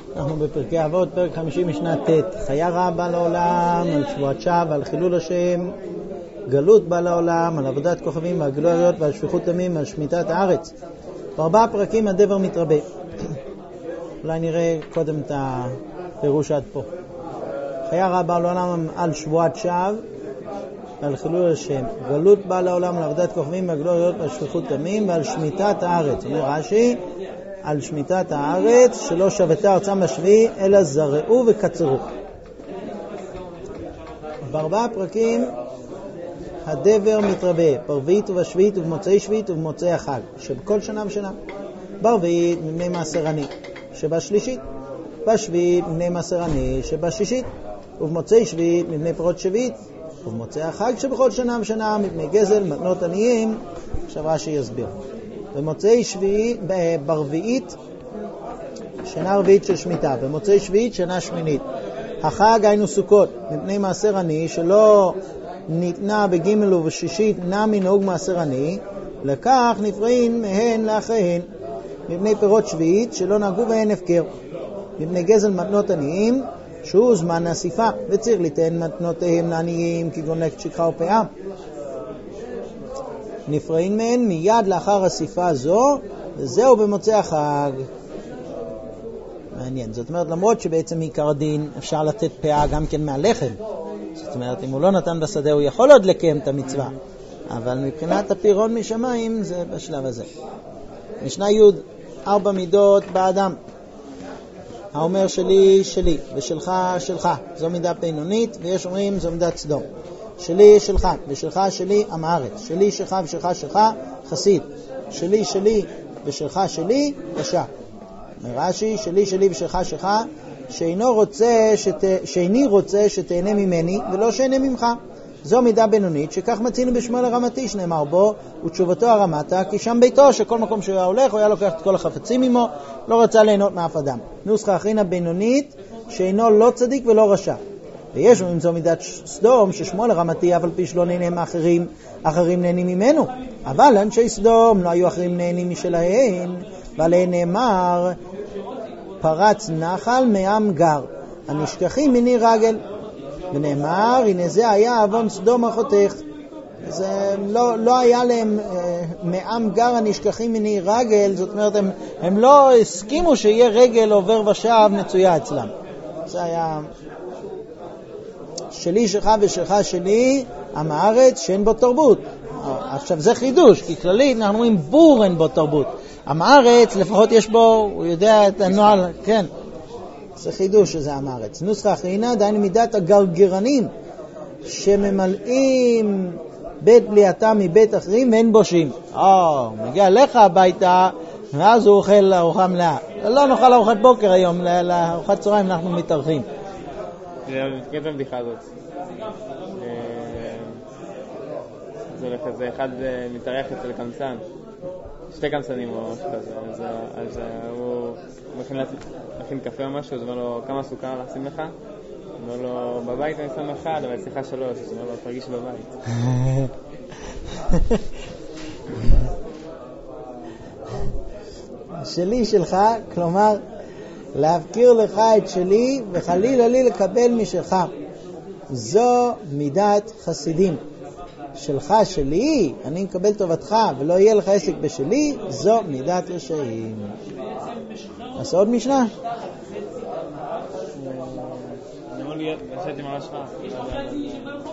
אנחנו בפרקי אבות, פרק 50 משנה ט'. חיה רעה בא לעולם, על שבועת שווא, על חילול השם, גלות בא לעולם, על עבודת כוכבים, על גילוי עריות ועל שפיכות דמים, על שמיטת הארץ. בארבעה פרקים הדבר מתרבה. אולי נראה קודם את הפירוש עד פה. חיה רעה בא לעולם על שבועת שווא, על חילול השם, גלות בא לעולם, על עבודת כוכבים, על גילוי עריות ועל שפיכות דמים, ועל שמיטת הארץ. אומר רש"י, על שמיטת הארץ, שלא שבתה ארצם בשביעי, אלא זרעו וקצרו. בארבעה פרקים הדבר מתרבה, ברביעית ובשביעית ובמוצאי שביעית ובמוצאי החג, שבכל שנה ושנה. ברביעית מפני מעשר עני, שבשלישית. בשביעית מפני מעשר עני, שבשישית. ובמוצאי שביעית מפני פירות שביעית. ובמוצאי החג שבכל שנה ושנה מפני גזל מתנות עניים. עכשיו רש"י יסביר. במוצאי שביעית, ברביעית, שנה רביעית של שמיטה, במוצאי שביעית שנה שמינית. החג היינו סוכות, מפני מעשר עני, שלא ניתנה בג' ובשישית נמי נהוג מעשר עני, לכך נפרעים מהן לאחריהן. מפני פירות שביעית, שלא נהגו בהן הפקר. מפני גזל מתנות עניים, שהוא זמן האסיפה, וצריך ליתן מתנותיהם לעניים, כגון לקט שכחה ופאה. נפרעים מהן מיד לאחר אסיפה זו, וזהו במוצאי החג. מעניין. זאת אומרת, למרות שבעצם עיקר הדין אפשר לתת פאה גם כן מהלחם. זאת אומרת, אם הוא לא נתן בשדה, הוא יכול עוד לקיים את המצווה. אבל מבחינת הפירון משמיים, זה בשלב הזה. משנה י' 4 מידות באדם. האומר שלי, שלי, ושלך, שלך. זו מידה בינונית, ויש אומרים זו מידת סדום. שלי, שלך, ושלך, שלי, עם הארץ. שלי, שלך, ושלך, שלך, חסיד. שלי, שלי, ושלך, שלי, רשע. מרש"י, שלי, שלי, ושלך, שלך, שאיני רוצה שתהנה ממני, ולא שאינה ממך. זו מידה בינונית, שכך מצינו בשמואל הרמתי, שנאמר בו, ותשובתו הרמתה, כי שם ביתו, שכל מקום שהוא היה הולך, הוא היה לוקח את כל החפצים עמו, לא רצה ליהנות מאף אדם. נוסחה הכינה בינונית, שאינו לא צדיק ולא רשע. ויש לנו זו מידת סדום, ששמואל הרמתי, אף על פי שלא נהנה מאחרים, אחרים נהנים ממנו. אבל אנשי סדום לא היו אחרים נהנים משלהם, ועליהם נאמר, פרץ נחל מעם גר, הנשכחים מני רגל. ונאמר, הנה זה היה אבון סדום אחותך. זה לא היה להם מעם גר הנשכחים מני רגל, זאת אומרת, הם לא הסכימו שיהיה רגל עובר ושב מצויה אצלם. זה היה שלי, שלך ושלך שלי, עם הארץ שאין בו תרבות. עכשיו זה חידוש, כי כללית אנחנו אומרים בור אין בו תרבות. עם הארץ לפחות יש בו, הוא יודע את הנועל, כן. זה חידוש שזה עם הארץ. נוסחה הכינה, דהיינו מידת הגרגרנים, שממלאים בית בליעתם מבית אחרים ואין בושים. מגיע לך הביתה, ואז הוא אוכל ארוחה מלאה. לא נאכל ארוחת בוקר היום, לארוחת צהריים אנחנו מתארחים. זה מתקן את הבדיחה הזאת. זה הולך איזה אחד מתארח אצל קמצן. שתי קמצנים או משהו כזה. אז הוא מכין קפה או משהו, אז אומר לו, כמה סוכר לשים לך? אומר לו, בבית אני שם אחד, אבל שיחה 3. אז אומר לו, תרגיש בבית. שלי, שלך, כלומר, להפקיר לך את שלי וחלילה לי לקבל משלך. זו מידת חסידים. שלך, שלי, אני מקבל טובתך ולא יהיה לך עסק בשלי, זו מידת רשעים. עשה עוד משנה? אני אומר לי, נשאתי ממש רע.